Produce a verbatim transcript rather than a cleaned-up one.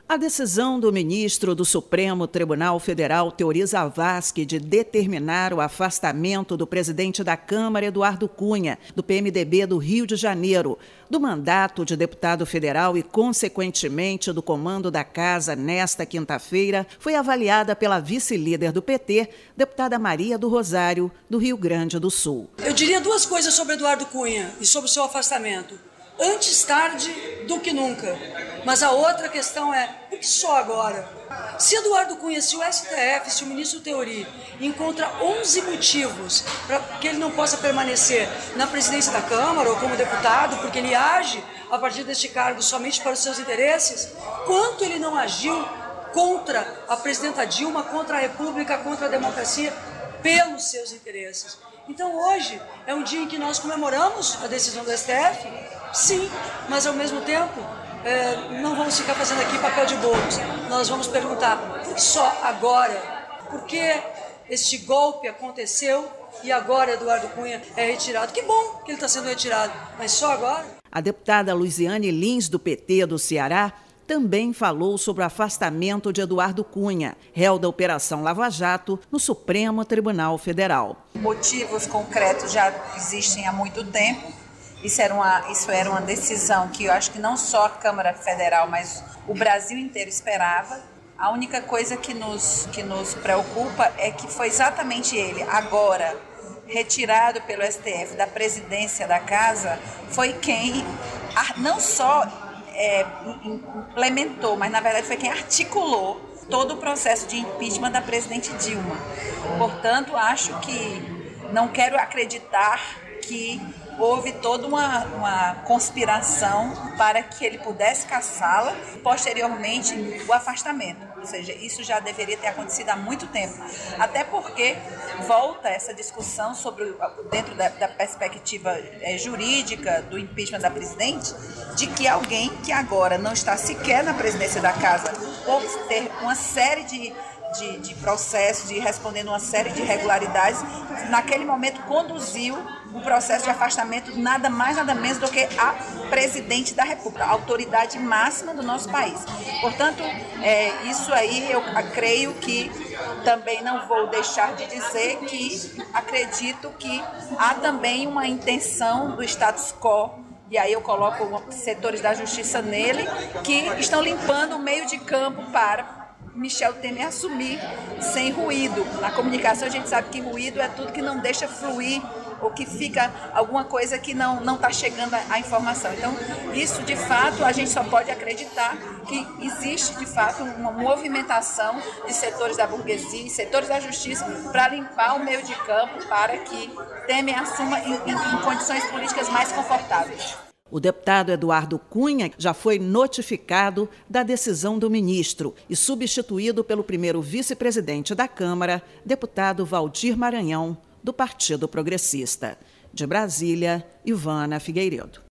A decisão do ministro do Supremo Tribunal Federal, Teori Zavascki, de determinar o afastamento do presidente da Câmara, Eduardo Cunha, do P M D B do Rio de Janeiro, do mandato de deputado federal e, consequentemente, do comando da Casa nesta quinta-feira, foi avaliada pela vice-líder do P T, deputada Maria do Rosário, do Rio Grande do Sul. Eu diria duas coisas sobre Eduardo Cunha e sobre o seu afastamento. Antes tarde do que nunca. Mas a outra questão é, por que só agora? Se Eduardo Cunha, se o S T F, se o ministro Teori encontra onze motivos para que ele não possa permanecer na presidência da Câmara ou como deputado, porque ele age a partir deste cargo somente para os seus interesses, quanto ele não agiu contra a presidenta Dilma, contra a República, contra a democracia, pelos seus interesses? Então hoje é um dia em que nós comemoramos a decisão do S T F, sim, mas ao mesmo tempo é, não vamos ficar fazendo aqui papel de bolos. Nós vamos perguntar, por que só agora? Por que este golpe aconteceu e agora Eduardo Cunha é retirado? Que bom que ele está sendo retirado, mas só agora? A deputada Luiziane Lins, do P T do Ceará, também falou sobre o afastamento de Eduardo Cunha, réu da Operação Lava Jato, no Supremo Tribunal Federal. Motivos concretos já existem há muito tempo. Isso era, uma, isso era uma decisão que eu acho que não só a Câmara Federal, mas o Brasil inteiro esperava. A única coisa que nos, que nos preocupa é que foi exatamente ele, agora retirado pelo S T F da presidência da Casa, foi quem não só é, implementou, mas na verdade foi quem articulou todo o processo de impeachment da presidente Dilma. Portanto, acho que não quero acreditar que houve toda uma, uma conspiração para que ele pudesse caçá-la e, posteriormente, o afastamento. Ou seja, isso já deveria ter acontecido há muito tempo. Até porque volta essa discussão sobre, dentro da, da perspectiva é, jurídica do impeachment da presidente, de que alguém que agora não está sequer na presidência da Casa, por ter uma série de De, de processos, de respondendo uma série de irregularidades, naquele momento conduziu o processo de afastamento nada mais, nada menos do que a presidente da República, a autoridade máxima do nosso país. Portanto, é, isso aí eu creio que também não vou deixar de dizer que acredito que há também uma intenção do status quo, e aí eu coloco setores da justiça nele, que estão limpando o meio de campo para Michel Temer assumir sem ruído. Na comunicação a gente sabe que ruído é tudo que não deixa fluir ou que fica alguma coisa que não não está chegando a, a informação. Então, isso de fato a gente só pode acreditar que existe de fato uma movimentação de setores da burguesia e setores da justiça para limpar o meio de campo para que Temer assuma em, em, em condições políticas mais confortáveis. O deputado Eduardo Cunha já foi notificado da decisão do ministro e substituído pelo primeiro vice-presidente da Câmara, deputado Valdir Maranhão, do Partido Progressista. De Brasília, Ivana Figueiredo.